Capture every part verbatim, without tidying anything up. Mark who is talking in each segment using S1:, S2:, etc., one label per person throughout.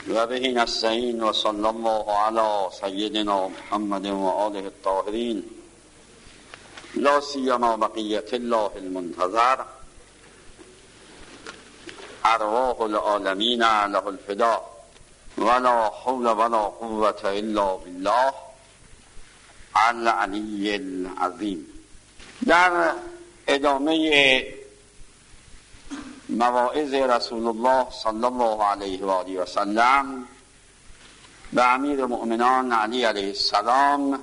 S1: و به نستعین و صلی الله علی سیدنا محمد و آله الطاهرین لا سیما بقیت الله المنتظر ارواح العالمین له الفدا ولا حول ولا قوة الا بالله العلی العظیم. در ادامه مواعظ رسول الله صلی الله علیه و آله و سلم به امیر مؤمنان علی علیه السلام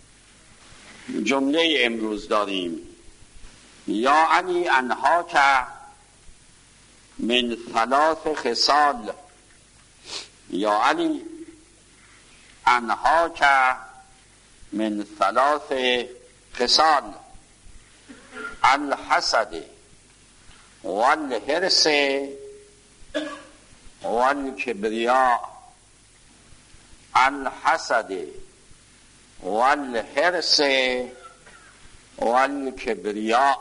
S1: جمله امروز داریم: یا علی انهاک من ثلاث خصال، یا علی انهاک من ثلاث خصال، الحسد والحرص والكبرياء. الحسد والحرص والكبرياء.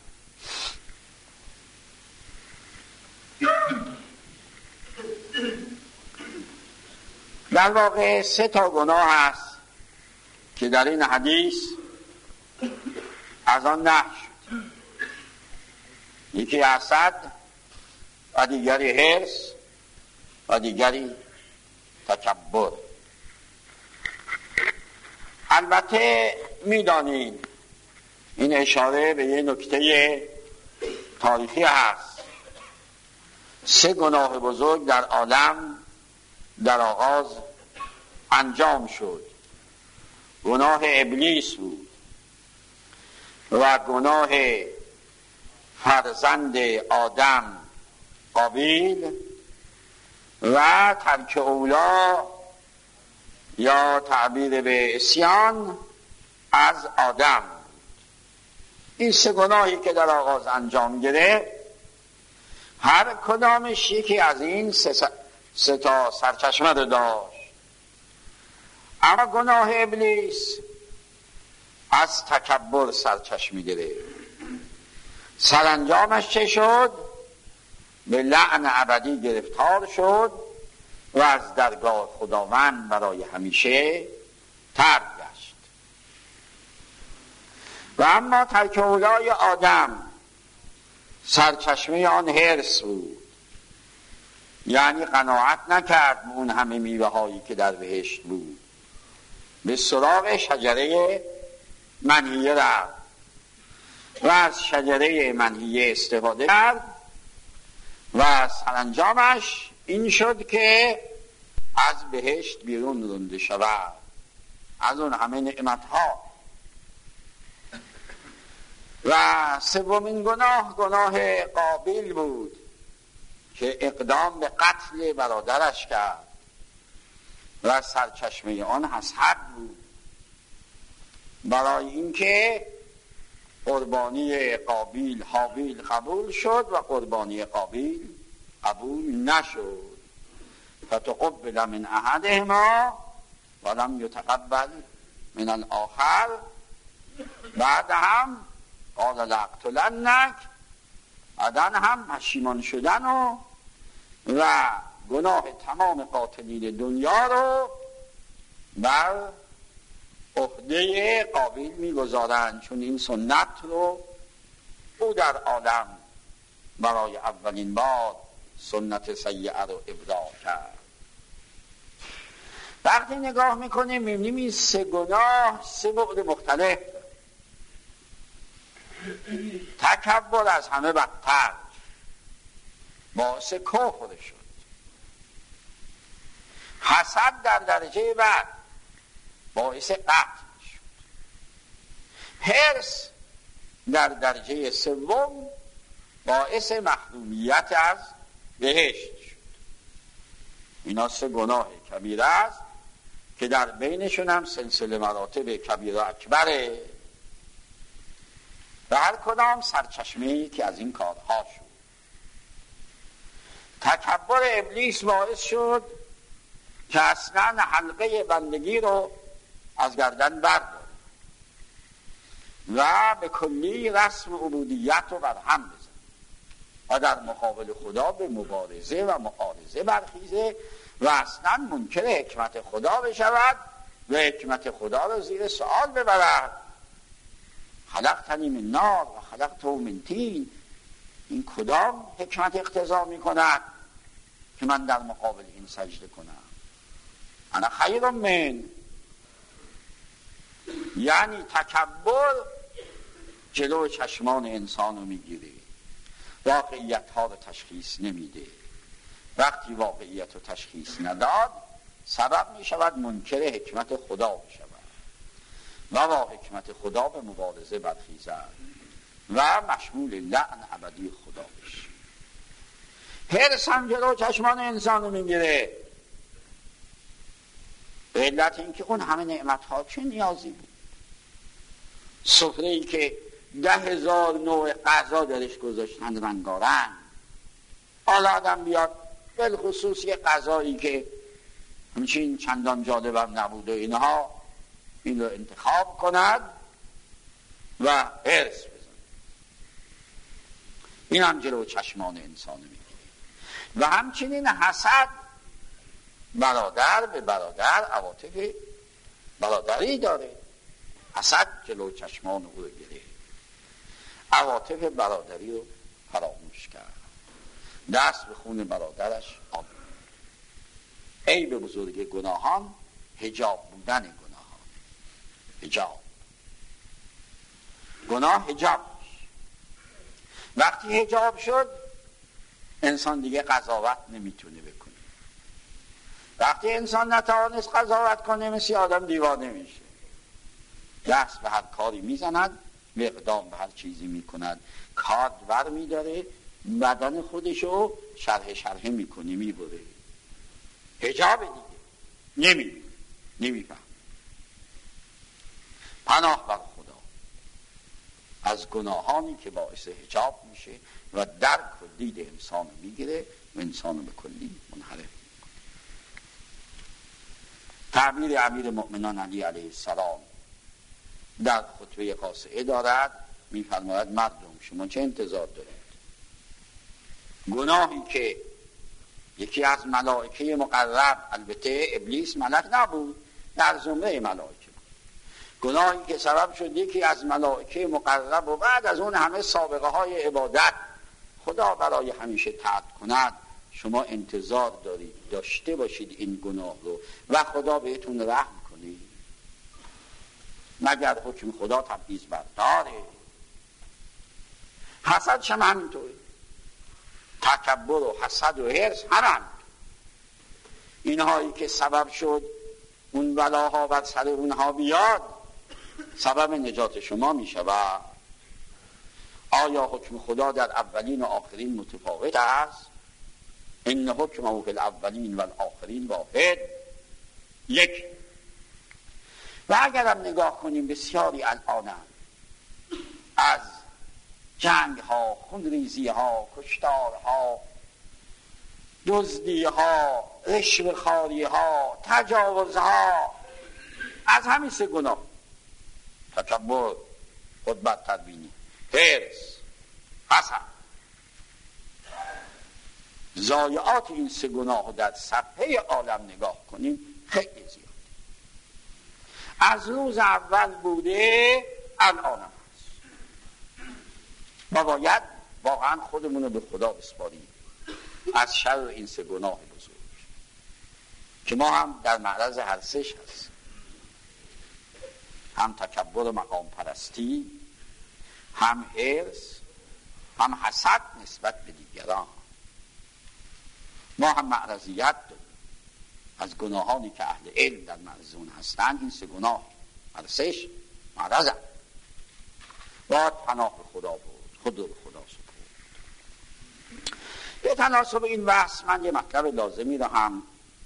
S1: در واقع سه تا گناه است که در این حدیث از آن نهی شد. یکی حسد و دیگری حرص و دیگری تکبر. البته میدانید این اشاره به یه نکته تاریخی هست. سه گناه بزرگ در عالم در آغاز انجام شد. گناه ابلیس بود و گناه فرزند آدم قابیل و ترک اولا یا تعبیر به عصیان از آدم. این سه گناهی که در آغاز انجام گرفت، هر کدامش یکی از این سه, سه تا سرچشمه رو داشت. اما گناه ابلیس از تکبر سرچشمه گرفت. سرانجامش چه شد؟ به لعن ابدی گرفتار شد و از درگاه خداوند برای همیشه طرد گشت. و اما ترک اولای آدم سرچشمه آن حرص بود، یعنی قناعت نکرد به اون همه میوه هایی که در بهشت بود، به سراغ شجره منهیه رفت و از شجره منهیه استفاده کرد و سرانجامش این شد که از بهشت بیرون رانده شود، از اون همه نعمت ها. و سومین گناه گناه قابیل بود که اقدام به قتل برادرش کرد و سرچشمه آن حسد بود، برای اینکه قربانی قابیل حابیل قبول شد و قربانی قابیل قبول نشد. فتقبل من احدهما ولم یتقبل من الاخر. بعد هم قال لاقتلنک، بعدن هم پشیمان شدن و و گناه تمام قاتلین دنیا رو بر عهده قابیل میگذارند، چون این سنت رو او در عالم برای اولین بار سنت سیئه رو ابداع کرد. وقتی نگاه میکنیم میبینیم این سه گناه سه بعد مختلف. تکبر از همه بدتر باعث کفر شد. حسد در درجه بعد باعث قتل شد. حرص در درجه سوم باعث محرومیت از بهشت شد. اینا سه گناه کبیره است که در بینشون هم سلسله مراتب کبیره اکبره و هر کدام سرچشمه‌ای که از این کارها شد. تکبر ابلیس باعث شد که اصلا حلقه بندگی رو از گردن برداره و به کلی رسم عبودیت رو بر هم بزنه و در مقابل خدا به مبارزه و معارضه برخیزه و اصلا منکر حکمت خدا بشود و حکمت خدا رو زیر سوال ببرد. خلقتنی من نار و خلقته من طین، این کدام حکمت اقتضا می کند که من در مقابل این سجده کنم؟ انا خیر من. یعنی تکبر جلو چشمان انسان رو میگیره، واقعیت ها رو تشخیص نمیده. وقتی واقعیت رو تشخیص نداد سبب می شود منکر حکمت خدا بشود و با حکمت خدا به مبارزه برخیزد و مشمول لعن ابدی خدا بشه. حرص هم جلو چشمان انسان رو میگیره، به علت اینکه اون همه نعمت ها چه نیازی بود. سفره ای که ده هزار نوع غذا درش گذاشتن رنگارنگ، حالا آدم بیاد بالخصوص یه غذایی که همچین چندان جالبم نبود و اینها این رو انتخاب کند و حرص بزن. این هم جلو چشمان انسان میگیره. و همچنین حسد، برادر به برادر عواطف برادری داره. حسد جلو چشمان او رو گرفت، عواطف برادری رو فراموش کرد، دست به خون برادرش آب. عیب بزرگ گناهان حجاب بودن گناهان. حجاب، گناه حجاب. وقتی حجاب شد انسان دیگه قضاوت نمیتونه بکنه. وقتی انسان نتوانست قضاوت کنه مثل آدم دیوانه میشه، دست به هر کاری میزند، اقدام به هر چیزی میکند، کارد ور میداره، بدن خودشو شرح شرحه میکنه، میبره. حجاب دیگه نمیبینه، نمیفهم. پناه بر خدا از گناهانی که باعث حجاب میشه و درک و دید انسان رو میگیره و انسان رو به کلی منحرف میکنه. تعبیر امیر مؤمنان علی علیه السلام در خطبه قاصعه دارد، میفرماید مردم شما چه انتظار دارید؟ گناهی که یکی از ملائکه مقرب، البته ابلیس ملک نبود، در زمره ملائکه بود، گناهی که سبب شد یکی از ملائکه مقرب و بعد از اون همه سابقه های عبادت خدا برای همیشه ترک کند، شما انتظار دارید داشته باشید این گناه رو و خدا بهتون رحم کنید؟ مگر حکم خدا تبعیض برداره؟ حسد شم همینطوره، تکبر و حسد و حرص هم همینطور. اینهایی که سبب شد اون بلاها بر سر اونها بیاد سبب نجات شما می شود. آیا حکم خدا در اولین و آخرین متفاوت است؟ این حکم فی الاولین و الاخرین واحد، یک. و اگرم نگاه کنیم بسیاری الانم از جنگ ها، خونریزی ها، کشتار ها، دزدی ها، رشوه خواری ها، تجاوز ها، از همین سه گناه، تکبر، خود برتر بینی، حرص، حسد، ضایعات این سه گناه در صفحه عالم نگاه کنیم خیلی زیاد. از روز اول بوده الان هم هست. ما باید واقعا خودمون رو به خدا بسپاریم از شر این سه گناه بزرگ که ما هم در معرض هر سهش هست، هم تکبر و مقام پرستی، هم حرص، هم حسد نسبت به دیگران. ما هم معرضیت داریم از گناهانی که اهل علم در معرض اون هستند. این سه گناه هر سهش معرضن، باید پناه به خدا بود، خود رو به خدا سپرد. به تناسب این بحث من یه مطلب لازمی رو هم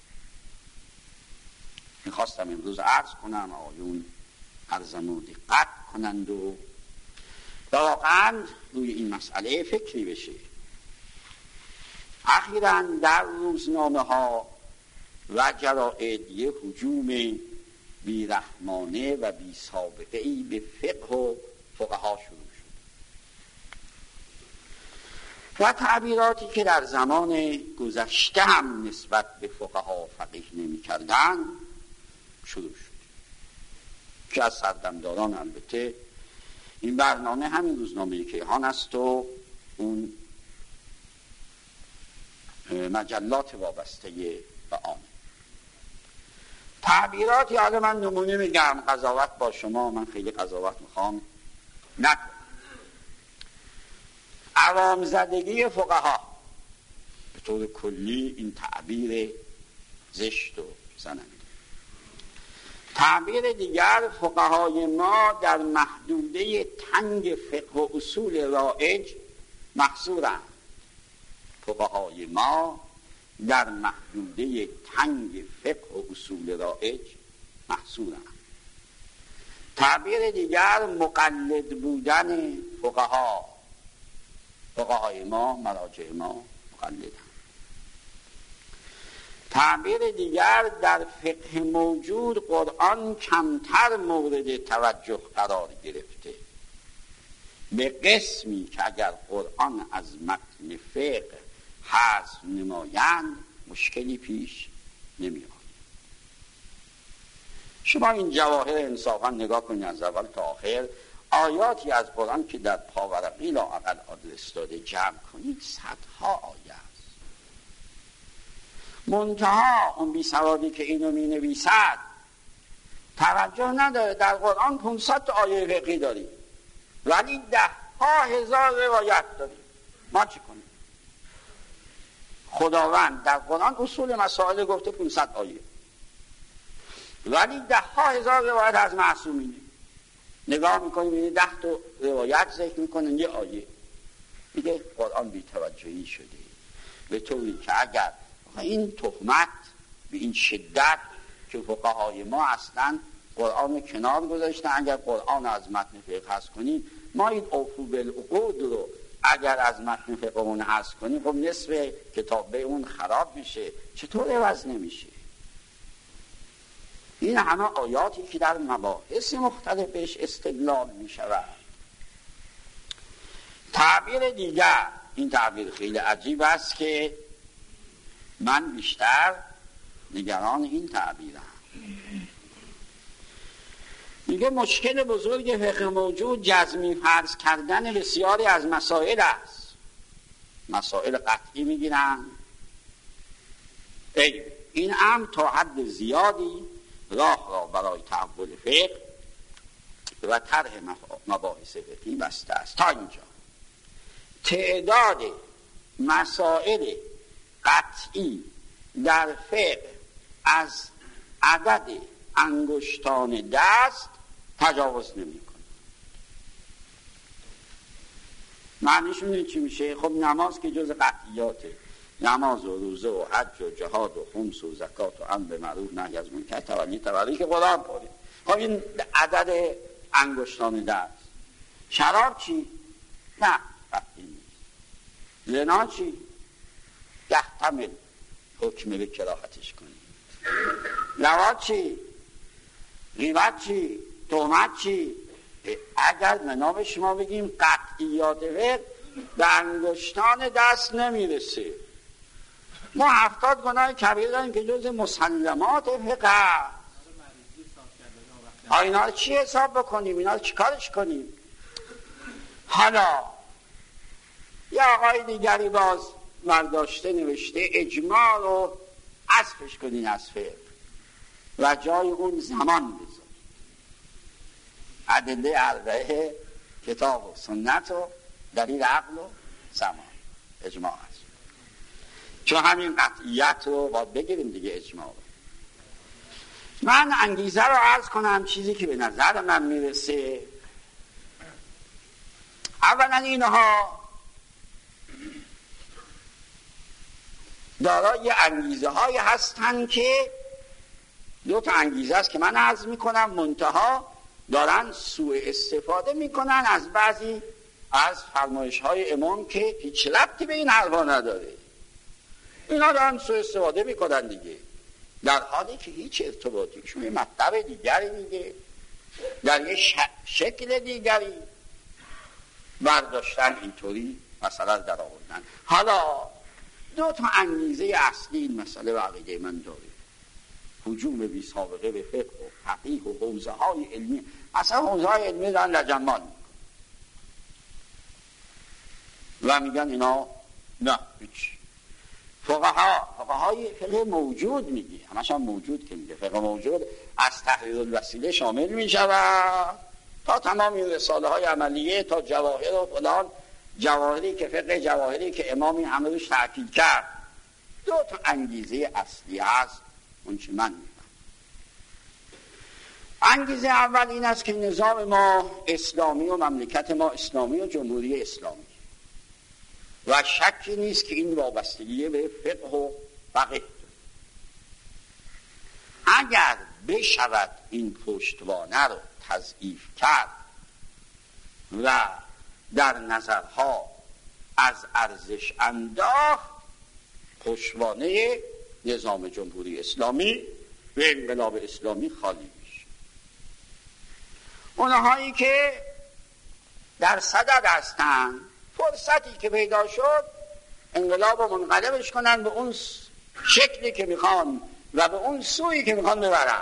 S1: میخواستم امروز عرض کنم، آیون عرضم رو دقت کنند و واقعا روی این مسئله فکری بشه. اخیراً در روزنامه ها و جرائد یه هجوم بیرحمانه و بی سابقه ای به فقه و فقها شروع شد. و تعبیراتی که در زمان گذشته هم نسبت به فقها فقیه نمی کردن شروع شد که از سردمداران البته این برنامه همین روزنامه کیهان است و اون مجلات وابسته به آن تعبیراتی. حالا من نمونه میگم، قضاوت با شما، من خیلی قضاوت میخوام نکنم. عوام زدگی فقها به طور کلی این تعبیر زشت و زننده. تعبیر دیگر، فقهای ما در محدوده تنگ فقه و اصول رایج محصورند. فقهای ما در محدوده تنگ فقه و اصول رایج محصورند. تعبیر دیگر، مقلد بودن فقها. فقهای ما، مراجع ما مقلدند. تعبیر دیگر، در فقه موجود قرآن کمتر مورد توجه قرار گرفته، به قسمی که اگر قرآن از متن فقه حذف نمایند مشکلی پیش نمیاد. شما این جواهر انصافا نگاه کنید از اول تا آخر، آیاتی از قرآن که در پاورقی لااقل آدرس داده جمع کنید صدها آیه است. منتها اون بی سوادی که اینو می نویسد توجه نداره در قرآن پانصد تا آیه فقهی داریم ولی ده ها هزار روایت داریم. ما چی کنیم؟ خداوند در قرآن اصول مسائل گفته پانصد آیه ولی ده ها هزار روایت از معصومینه. نگاه میکنیم این ده تا روایت ذکر میکنن یه آیه میگه قرآن بی توجهی شده، به طوری که اگر این تهمت به این شدت که فقهای ما اصلا قرآن کنار گذاشتن، اگر قرآن از متن فقه حذف کنیم، ما این اوفو بالعقود رو اگر از متن فقه اون حذف کنیم خب نصف کتاب به اون خراب میشه، چطور عوض نمیشه؟ این همه آیاتی که در مباحث مختلف بهش استدلال میشود. تعبیر دیگر، این تعبیر خیلی عجیب است که من بیشتر نگران این تعبیرم. میگه مشکل بزرگ فقه موجود جزمی فرض کردن بسیاری از مسائل است. مسائل قطعی میگیرن. این امر تا حد زیادی راه را برای تحول فقه و طرح مباحث فقهی بسته است. تا اینجا تعداد مسائل قطعی در فقه از عدد انگشتان دست تجاوز نمی کنه. معنیش میدونی چی میشه؟ خب نماز که جز قطعیاته، نماز و روزه و حج و جهاد و خمس و زکات و امر به معروف نهی از منکر تولی تولی که قرآن پاره. خب این عدد انگشتان دست. شراب چی؟ نه قطعی نیست. زنا چی؟ یحتمل حکم به کراهتش کنی. لواط چی؟ غیبت چی؟ تهمت چی؟ اگر به نام شما بگیم قطعیات فقه به انگشتان دست نمیرسه. ما هفتاد گناه کبیره داریم که جز مسلمات فقه. اینا رو چی حساب بکنیم؟ اینا رو چی کارش کنیم؟ حالا یه آقای دیگری باز برداشته نوشته اجماع رو حذفش کنین از فقه و جای اون زمان بذار. ادله اربعه کتاب و سنت و دلیل عقل و زمان اجماع است. چون همین قطعیت رو باید بگیریم دیگه اجماع رو. من انگیزه رو عرض کنم چیزی که به نظر من میرسه. اولا اینها دارای انگیزه های هستن که دو تا انگیزه است که من عرض میکنم، منتها دارن سوء استفاده میکنن از بعضی از فرمایش های امام که هیچ ربطی به این حرفا نداره. اینا دارن سوء استفاده میکنن دیگه، در حالی که هیچ ارتباطی شون یه مطلب دیگری میگه در یه ش... شکل دیگری برداشتن اینطوری مسئله در آوردن. حالا دو تا انگیزه اصلی این مسئله و عقیده من داره: هجوم بی سابقه به فقه و فقیه و حوزه های علمی. اصلا حوزه های علمی دارن لجنمان میکن و میگن اینا نه هیچ. فقها فقهای فقه موجود میگی، همش هم موجود که میگه فقه موجود از تحریر الوسیله شامل میشود تا تمام این رساله های عملیه تا جواهر و فلان، جواهری که فقه جواهری که امامی همه روش تأکید کرد. دو تا انگیزه اصلی هست اون چی من میگم. انگیزه اول این است که نظام ما اسلامی و مملکت ما اسلامی و جمهوری اسلامی و شکی نیست که این وابستگی به فقه و فقه. اگر بشود این پشتوانه رو تضعیف کرد و در نظرها از ارزش انداخت، پشتوانه نظام جمهوری اسلامی و انقلاب اسلامی خالی میشه. اونهایی که در صدد هستند فرصتی که پیدا شد انقلاب رو منقلبش کنن به اون شکلی که میخوان و به اون سویی که میخوان ببرن.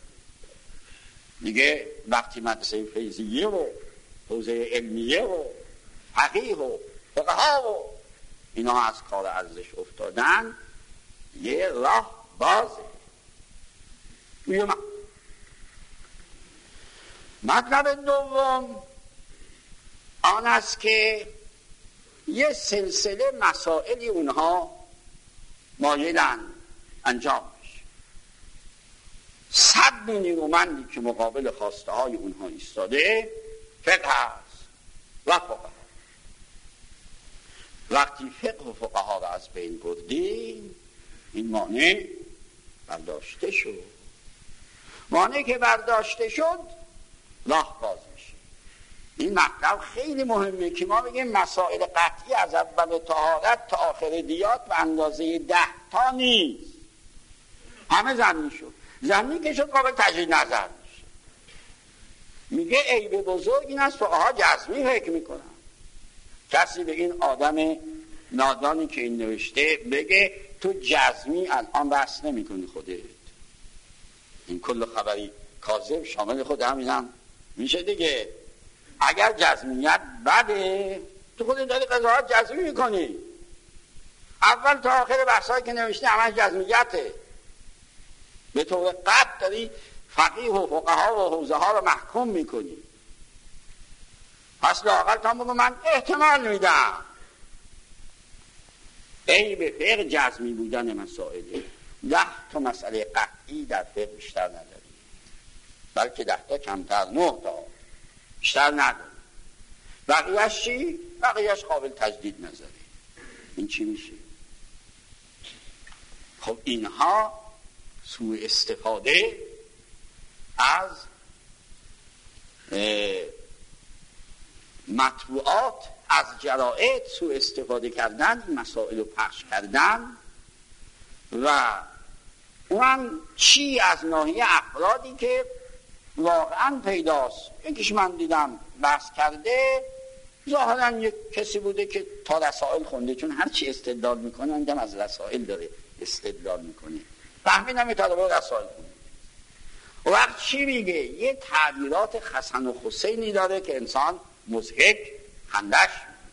S1: دیگه وقتی مدرسه فیضیه و حوزه علمیه و فقیه و فقها و اینا از کار ارزش افتادن، یه راه بازه. مطلب دوم آن است که یه سلسله مسائلی اونها مایلن انجام بشه. صد نیرومندی که مقابل خواسته های اونها ایستاده فقه هست و فقها. وقتی فقه و فقها را از بین بردیم این مانع برداشته شد. مانع که برداشته شد راه باز میشه. این مطلب خیلی مهمه که ما بگیم مسائل قطعی از اول طهارت تا آخر دیات و اندازه ده تا نیست، همه زمین شد. زمین که شد قابل تجدید نظر میشه. میگه عیب بزرگ این است فقها جزمی فکر میکنن. کسی به این آدم نادانی که این نوشته بگه تو جزمی الان بحث نمی کنی خودت، این کل خبری کاذب شامل خود همینم میشه دیگه. اگر جزمیت بده تو خودت داری قضاوت جزمی میکنی. اول تا آخر بحثایی که نوشته همش جزمیته. به طور قطع داری فقیه و فقها و حوزه ها رو محکوم میکنی. پس لااقل تا بگو من احتمال میدم. عیب فقه جزمی بودن مسائله. ده تا مسئله قطعی در فقه بیشتر نداری، بلکه ده تا کمتر، نه تا بیشتر نداری. بقیهش چی؟ بقیهش قابل تجدید نظره. این چی میشه؟ خب اینها سوء استفاده از مطبوعات، از جرائد سوء استفاده کردن، این مسائل رو پخش کردن. و اون چی از ناحیه افرادی که واقعا پیداست. یکیش من دیدم بحث کرده، ظاهرا یک کسی بوده که تا رسائل خونده، چون هر چی استدلال میکنه اندم از رسائل داره استدلال میکنه. فهمیدم تا رو رسائل خونده. و وقت چی میگه؟ یه تعبیرات حسن و حسینی داره که انسان مضحک خندش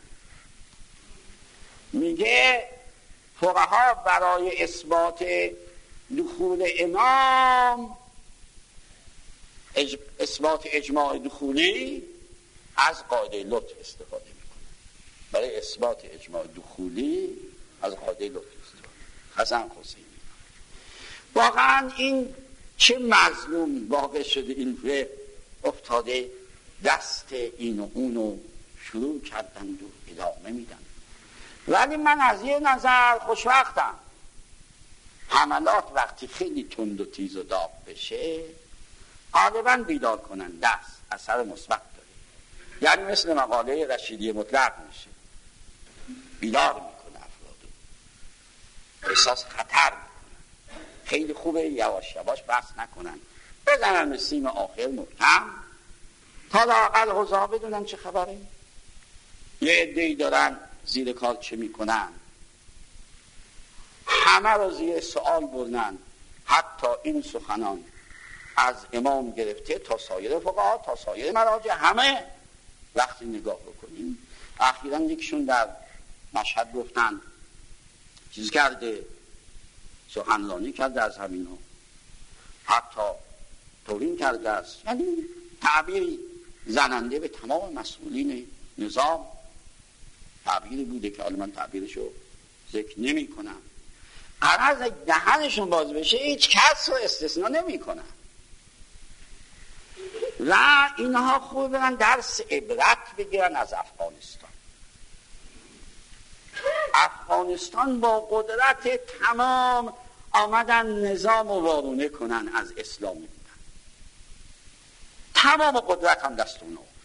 S1: میگه. فقها برای اثبات دخول امام، اج... اثبات اجماع دخولی از قاعده لطف استفاده میکنه. برای اثبات اجماع دخولی از قاعده لطف استفاده حسن حسینی. واقعا این چه مظلوم واقع شده این فقه، افتاده دست این و اون و شروع کردند و ادامه میدن. ولی من از یه نظر خوشوقتم. حملات وقتی خیلی تند و تیز و داغ بشه غالباً بیدار کنن دست، اثر مثبت داره. یعنی مثل مقاله رشیدی مطلق میشه، بیدار میکنه افرادو، احساس خطر میکنن. خیلی خوبه یواش یواش بحث نکنن، بزنن سیم آخر محکم تا لااقل حوزه ها بدونن چه خبره. یه عده‌ای دارن زیر کار چه میکنن، همه رو زیر سوال بردن. حتی این سخنان از امام گرفته تا سایر فقها تا سایر مراجع همه وقتی نگاه بکنیم. اخیراً یکشون در مشهد گفتن چیز کرده، سخنرانی کرده از همین ها، حتی توهین کرده است، یعنی تعبیری زننده به تمام مسئولین نظام، تعبیری بوده که حالا من تعبیرشو ذکر نمی کنم. قرار دهنشون باز بشه هیچ کس رو استثناء نمی کنن و اینها خوب برن درس عبرت بگیرن از افغانستان. افغانستان با قدرت تمام آمدن نظام و وارونه کنن از اسلامی بودن، تمام قدرت هم دست اون افتاد.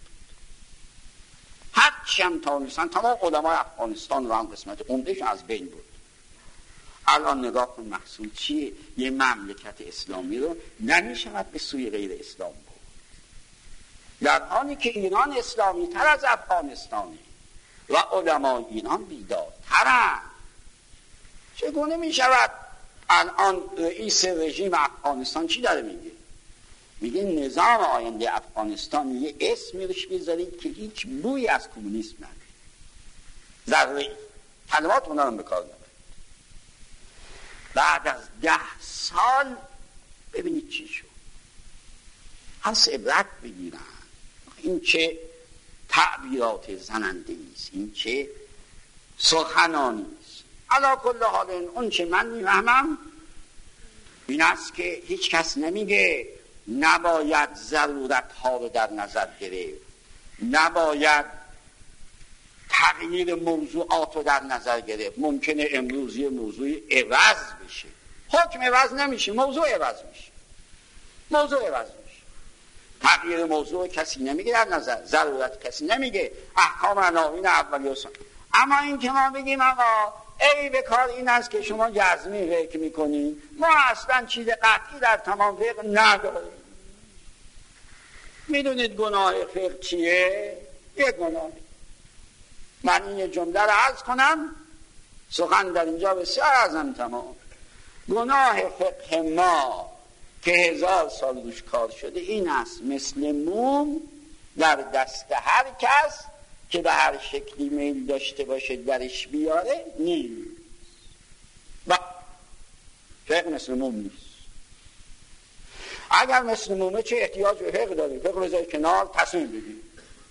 S1: هرچی هم تانستن تمام علمای افغانستان رو هم قسمت عمدهشون از بین بود. الان نگاه کن محصول چیه؟ یه مملکت اسلامی رو نمیشود به سوی غیر اسلام بود، در حالی که ایران اسلامی تر از افغانستانه و علمای ایران بیدارترند. چگونه میشود الان رئیس رژیم افغانستان چی داره میگه؟ میگه نظام آینده افغانستان یه اسمی روش بذارید که هیچ بوی از کمونیسم نداره، ذره کلمات اونا رو بکار نبرید. بعد از ده سال ببینید چی شد. از عبرت بگیرن. این چه تعبیرات زننده است، این چه سخنانی است. علا کل حال اون چه من میفهمم این است که هیچ کس نمیگه نباید ضرورت ها رو در نظر گرفت، نباید تغییر موضوعات رو در نظر گرفت. ممکنه امروز یه موضوع عوض بشه، حکم عوض نمیشه، موضوع عوض میشه، موضوع عوض میشه. تغییر موضوع کسی نمیگه در نظر، ضرورت کسی نمیگه، احکام عناوین اولی و ثانی. اما این که ما بگیم آقا ای به کار این است که شما جزمی فکر میکنین، ما اصلا چیز قطعی در تمام فقه نداریم. میدونید گناه فقه چیه؟ یک گناه. من این جمله رو عرض کنم، سخن در اینجا بسیار ازم تمام. گناه فقه ما که هزار سال روش کار شده این است، مثل موم در دست هر کس که به هر شکلی میل داشته باشه درش بیاره نیست. با فقه مثل موم نیست. اگر مثل مومه چه احتیاج به فقه داری؟ فقه بذاری کنار، تصمیم بگیر.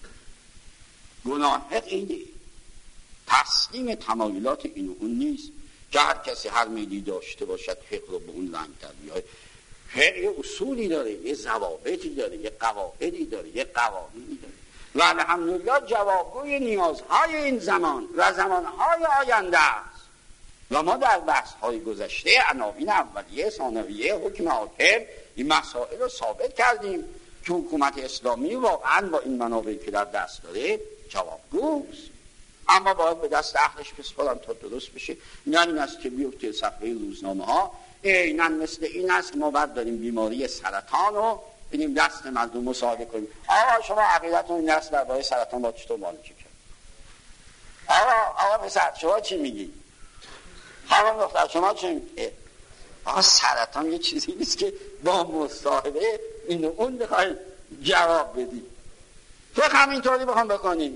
S1: گناه فقه اینه، تسلیم تمایلات این و اون نیست که هر کسی هر میلی داشته باشد فقه رو به اون رنگ در بیاره. فقه یه اصولی داره، یه ضوابطی داره، یه قواعدی داره، یه قوانینی داره و الحمدلله جوابگوی نیازهای این زمان و زمانهای آینده است. و ما در بحث‌های گذشته عناوین اولیه، ثانویه، حکم حاکم این مسائل رو ثابت کردیم که حکومت اسلامی واقعا با این منابعی که در دست داره جوابگوست، اما باید به دست اهلش بسپارن تا درست بشه. نه این است که بیفته صفحه روزنامه ها اینن مثل این است که ما بعد داریم بیماری سرطان رو بینیم دست مردم مصاحبه کنیم. آقا شما عقیدتون این است درباره سرطان با چطور معالجه کرد؟ آقا آقا پسر شما چی میگی؟ خانم دختر شما چی میگی؟ آقا سرطان یه چیزی نیست که با مصاحبه این و اون بخواهیم جواب بدیم. فقط همینطوری بخوام بکنیم.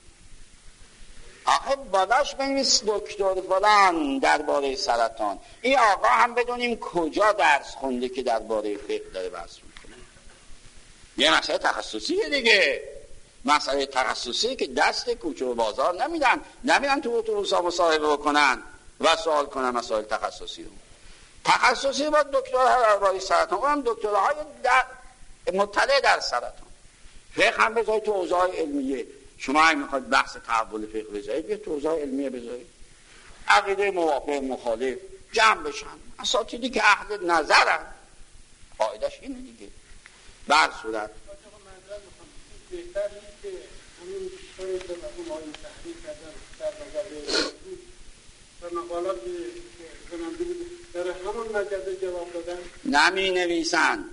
S1: آخه بالاش بنویس دکتر فلان درباره سرطان. این آقا هم بدونیم کجا درس خونده که درباره فقه داره بحث میکنه. یه مسئله تخصصیه دیگه، مسئله تخصصی که دست کوچه و بازار نمیدن، نمیدن تو اتوبوس‌ها مصاحبه بکنن و سوال کنن مسائل تخصصی رو. تخصصی با دکترها درباره سرطان، اونم دکترهای در مطلع در سرطان. فقه هم بذاری تو حوزه‌های علمیه. شما اگه میخواید بحث تحول فقه بذارید یه توضیح علمیه بذارید، عقیده موافق مخالف جمع بشن، اساتیدی که اهل نظرن، قاعدش اینه دیگه. بر صورت
S2: بهتر نیست که همین کاری که مرحوم آقای تحریک کردن در مجله و مقالات که زننده بود در همون مجله جواب دادن
S1: نمی نویسند.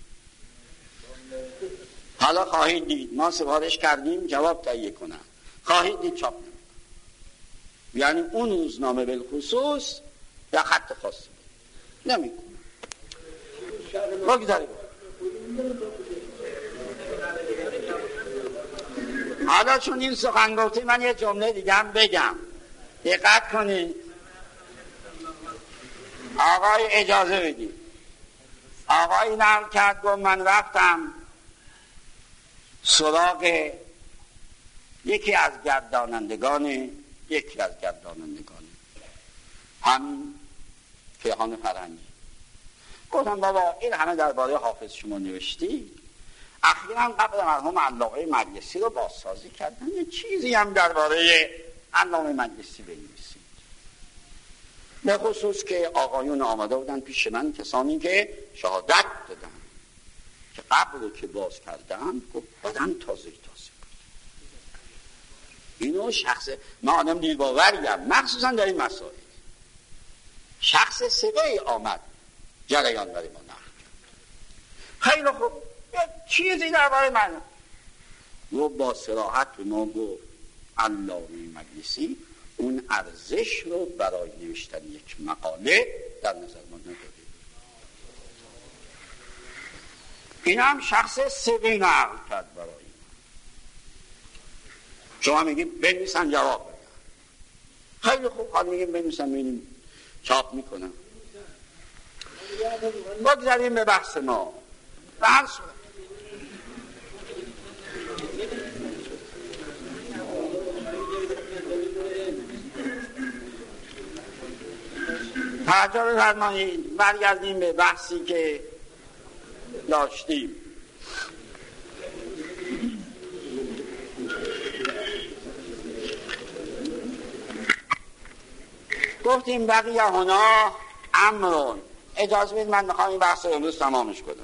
S1: حالا خواهید دید ما سفارش کردیم جواب تهیه کنن، خواهید دید چاپ نمید. یعنی اون روزنامه بالخصوص یا خط خاصی نمیکنه. بگذاریم حالا چون این سخن گفتی من یه جمله دیگه هم بگم، دقت کنید آقای اجازه بدید. آقای نقل کرد گفت من رفتم سراغ یکی از گردانندگان یکی از گردانندگان همین کیهان فرهنگی. گفتم بابا این همه درباره حافظ شما نوشتی، اخیراً قبل مرحوم علامه مجلسی رو بازسازی کردن، یه چیزی هم درباره علامه مجلسی بنویسید. به خصوص که آقایون آمده بودن پیش من، کسانی که شهادت دادن که قبل رو که باز کردن گفت بدن تازه تازه بود. اینو شخص من آدم دیرباوریم، مخصوصا در این مسائل شخص ثقه‌ای آمد جریان برای ما نقل کرد. خیلی خوب یه چیزی درباره من و با صراحت به ما گفت علامه مجلسی اون ارزش رو برای نوشتن یک مقاله در نظر ما نداده. این هم شخص ثقه‌ای نقل کرد برای این. شما میگیم بنویسن جواب بدن. خیلی خوب حال میگیم بنویسن ببینیم چاپ میکنم. بگذاریم به بحث ما. به هر صورت توجه بفرمایید، برگردیم به بحثی که داشتیم. گفتیم بقیه هنا امرون. اجازه بدید من میخوام این بحث رو امروز تمامش کنم.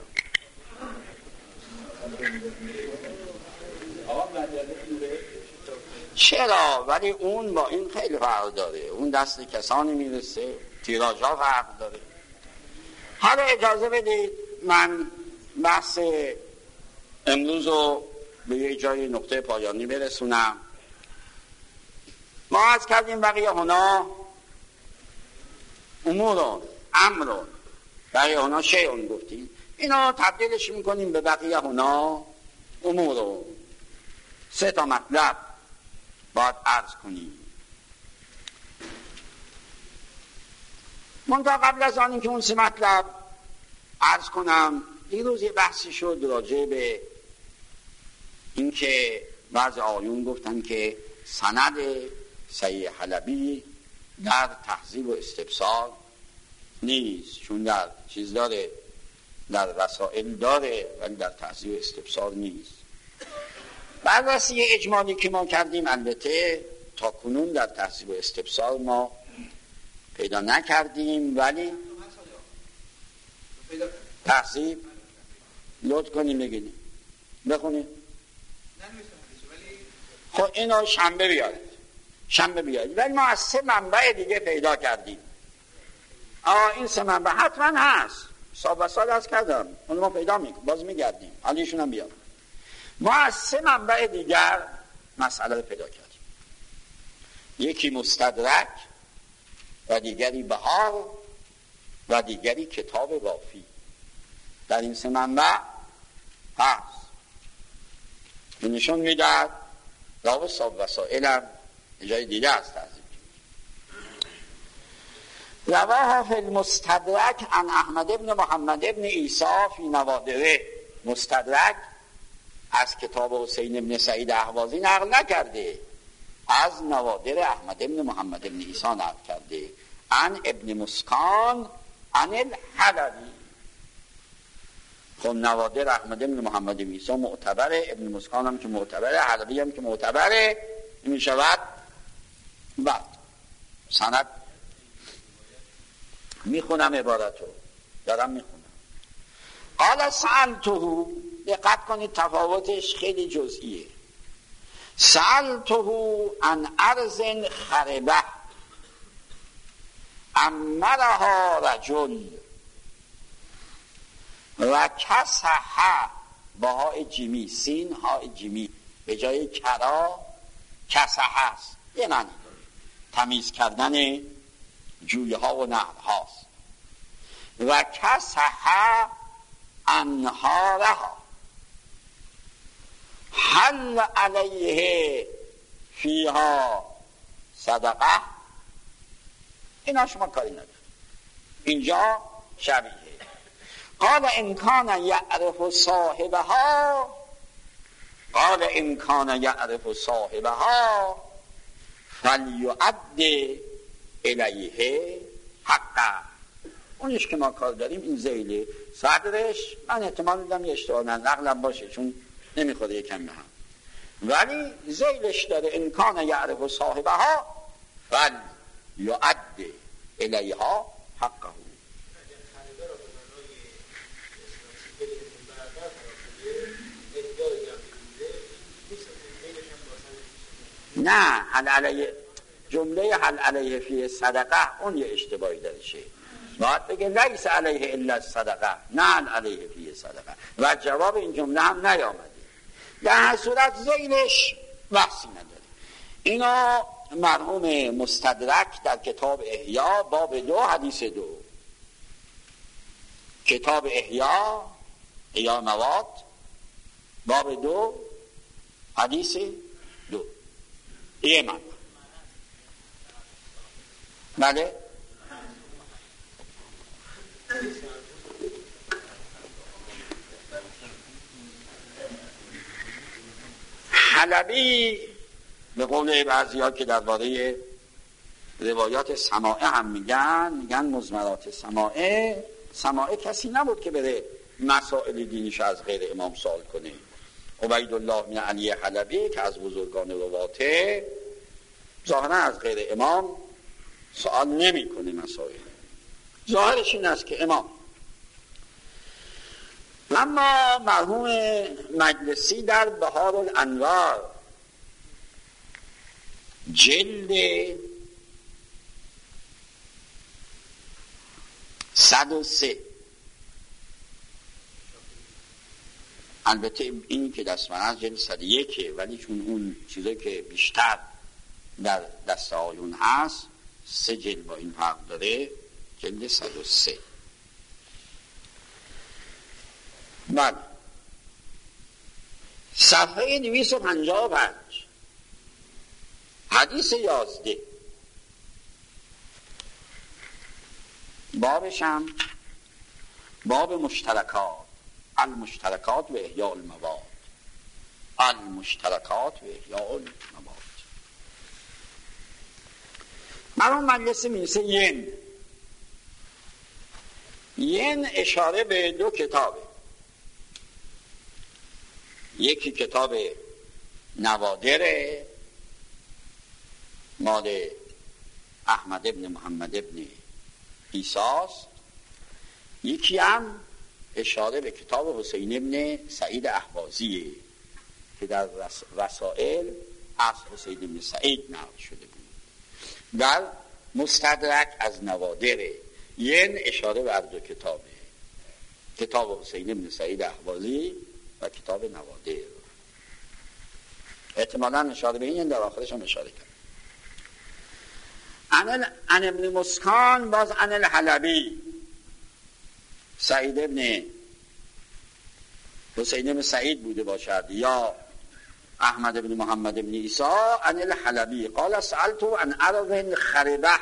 S1: چرا؟ ولی اون با این خیلی فرق داره، اون دست کسانی میرسه، تیراژ ها فرق داره. حالا اجازه بدید من بحث امروز رو به یه جای نقطه پایانی برسونم. ما از کردیم بقیه هنا امورون امرون، بقیه هنا شیعون گفتیم، اینا تبدیلش میکنیم به بقیه هنا امورون. سه تا مطلب باید عرض کنیم. منتها قبل از آن که اون سه مطلب عرض کنم، دیروز یه بحثی شد راجع به این که بعض آیون گفتن که سند سید حلبی در تهذیب و استبصار نیست، چون در چیز داره، در رسائل داره ولی در تهذیب و استبصار نیست. بررسی اجمالی که ما کردیم البته تا کنون در تهذیب و استبصار ما پیدا نکردیم، ولی تهذیب لطف کنیم بگیریم بخونیم. خب اینو شنبه بیارید شنبه بیارید ولی ما از سه منبع دیگه پیدا کردیم. آه این سه منبع حتما هست، سال و سال از کردم اون ما پیدا میکنیم، باز میگردیم، حالیشون هم بیاریم. ما از سه منبع دیگر مسئله رو پیدا کردیم، یکی مستدرک و دیگری بهار و دیگری کتاب وافی. در این سه منبع هست. نشون میداد راو صاحب وسائل هم جای دیگه هست. رواه فی المستدرک عن احمد ابن محمد ابن عیسی فی نوادره. مستدرک از کتاب حسین ابن سعید اهوازی نقل نکرده، از نوادر احمد ابن محمد ابن عیسی نقل کرده. عن ابن مسکان عن الحلبی. خب نوادر احمد ابن محمد ابن عیسی معتبره، ابن مسکان هم که معتبره، حلبی هم که معتبره، می شود بعد سند میخونم عبارتو دارم میخونم. قال سألته، دقت کنید تفاوتش خیلی جزئیه. سألته عن ارض خربه امرها رجل و کسحه با های جیمی، سین های جیمی به جای کرا کسحه است، یه معنی داره. تمیز کردن جویه ها و نهر هاست. و کسح انهارها هل علیه فیها صدقه. اینا شما کاری نداره. اینجا شبیه قال ان کان یعرف صاحبها قال ان کان یعرف صاحبها فلیؤد الیه حقا. اونش که ما کار داریم این ذیله صدرش من احتمال میدم یه اشتباه نقلم باشه چون نمیخوره یکم به هم، ولی ذیلش داره ان کان یعرف صاحبها فلیؤد الیها حقه. نه هل علیه جمله هل علیه فی صدقه اون یه اشتباهی دارشه، باید بگه لیس علیه الا صدقه نه هل علیه فی صدقه و جواب این جمله هم نیامده. در هر صورت ذیلش بحثی نداره. اینا مرحوم مستدرک در کتاب احیا باب دو حدیث دو، کتاب احیا احیا مواد باب دو حدیث دو یه من بله حلبی به قول بعضی ها که درباره روایات سماعه هم میگن میگن مزمرات سماعه سماعه کسی نبود که بره مسائل دینیش از غیر امام سوال کنه. عبیدالله بن علی حلبی که از بزرگان رواته ظاهرا از غیر امام سوال نمی کنه مسائل، ظاهرش این است که امام. اما مرحوم مجلسی در بهار الانوار جلد صد و سه، البته این که دست من از جلد صد و یکه ولی چون اون چیزایی که بیشتر در دست آیون هست سه جلد با این فرق داره، جلد صد و سه. بله صفحه دویست و پنجاه و پنج حدیث یازده بابشم باب مشترکات المشترکات و احیاء المواد المشترکات و احیاء المواد. مرحوم مجلسی میرسه ین ین اشاره به دو کتابه، یکی کتاب نوادر مال احمد ابن محمد ابن عیساست، یکی هم اشاره به کتاب حسین ابن سعید اهوازیه که در رسائل از حسین ابن سعید نقل شده بود. در مستدرک از نوادره ین اشاره به دو کتابه، کتاب حسین ابن سعید اهوازی و کتاب نوادر. احتمالاً اشاره به این در آخرش هم اشاره کرد. عن ابن مسکان باز عن الحلبی سعید ابن حسین ابن سعید بوده باشد یا احمد ابن محمد ابن عیسی عن الحلبی قال سألت عن عرض خربه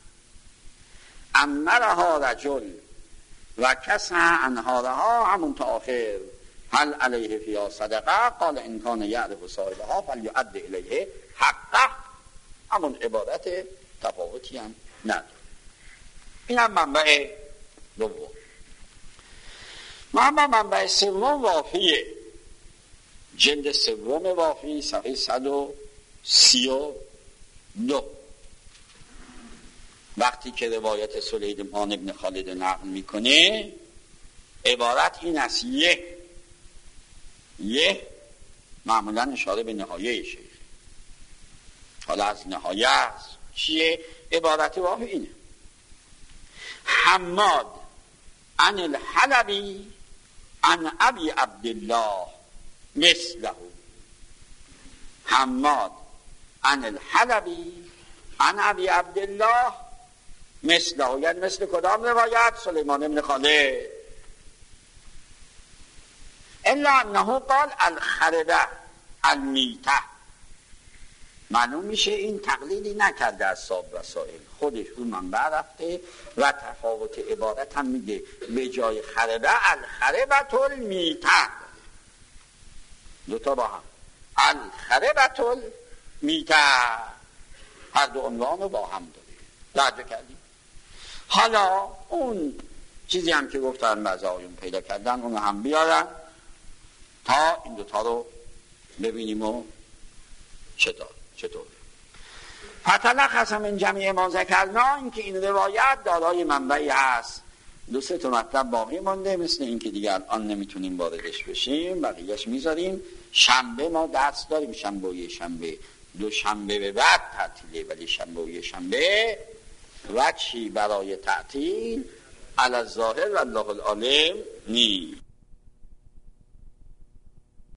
S1: امرها رجل و کسها انهارها همون تا آخر هل علیه فیها صدقه قال ان کان یعرف صاحبها فلیؤد الیه حقه. همون عبارت تفاوتی هم نداره. این هم منبع دوم. منبع منبع سوم وافیه، جلد سوم وافی صفحه صد و سی و دو. وقتی که روایت سلیمان ابن خالد نقل میکنه عبارت این است یه یه معمولا اشاره به نهایه شیخ، حالا از نهایه است چیه؟ عبارت واقع اینه حماد عن الحلبی عن ابی عبدالله مثله. حماد عن الحلبی عن ابی عبدالله مثله، یعنی مثل کدام روایت؟ سلیمان بن خالد. الا انه قال الخربه المیته. معلوم میشه این تقلیدی نکرده از صاحب وسائل، خودش رو منبع رفته و تفاوت عبارت هم میگه، به جای خربه الخربه المیته، دوتا با هم الخربه المیته، هر دو عنوان رو با هم داره. درجه کردیم. حالا اون چیزی هم که گفتن مزایون پیدا کردن اون هم بیارن تا این دوتا رو ببینیم و چطور چطور فتلخص من جمعی ما ذکرنا، این که این روایت دارای منبعی هست. دو سه تا مطلب باقی مونده، مثل این که دیگر آن نمیتونیم واردش بشیم، بقیهش میذاریم. شنبه ما درس داریم، شنبه و یه شنبه، دو شنبه به بعد تعطیله، ولی شنبه و یه شنبه وچی برای تعطیل علی الظاهر والله العالم نیست.